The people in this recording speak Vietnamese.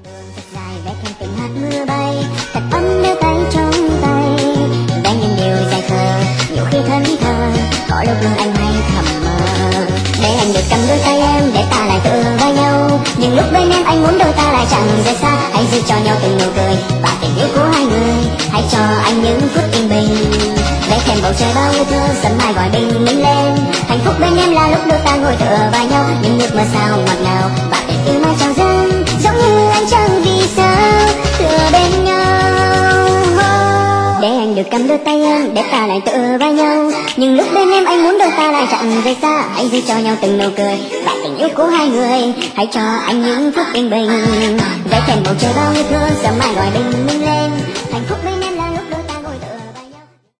Thật dài vẽ thêm từng hạt mưa bay, thật ấm đưa tay trong tay, vẽ những điều dài khờ, nhiều khi thẫn thờ, có lúc anh hay thầm mơ. Để anh được cầm đôi tay em, để ta lại tựa vai nhau. Nhưng lúc bên em anh muốn đôi ta lại chẳng rời xa. Hãy giữ cho nhau từng nụ cười và tình yêu của hai người. Hãy cho anh những phút yên bình, vẽ thêm bầu trời bao yêu thương, sớm mai gọi bình minh lên. Hạnh phúc bên em là lúc đôi ta ngồi tựa vai nhau, những giấc mơ sao ngọt ngào và tình yêu mai trào dâng, giống như ánh trăng vì sao tựa bên nhau. Để anh được cầm đôi tay em, để ta lại tựa vai nhau. Nhưng lúc bên em anh muốn đôi ta lại chẳng rời xa. Hãy giữ cho nhau từng nụ cười và tình yêu của hai người. Hãy cho anh những phút yên bình, vẽ thêm bầu trời bao yêu thương, sớm mai gọi bình minh lên. Hạnh phúc bên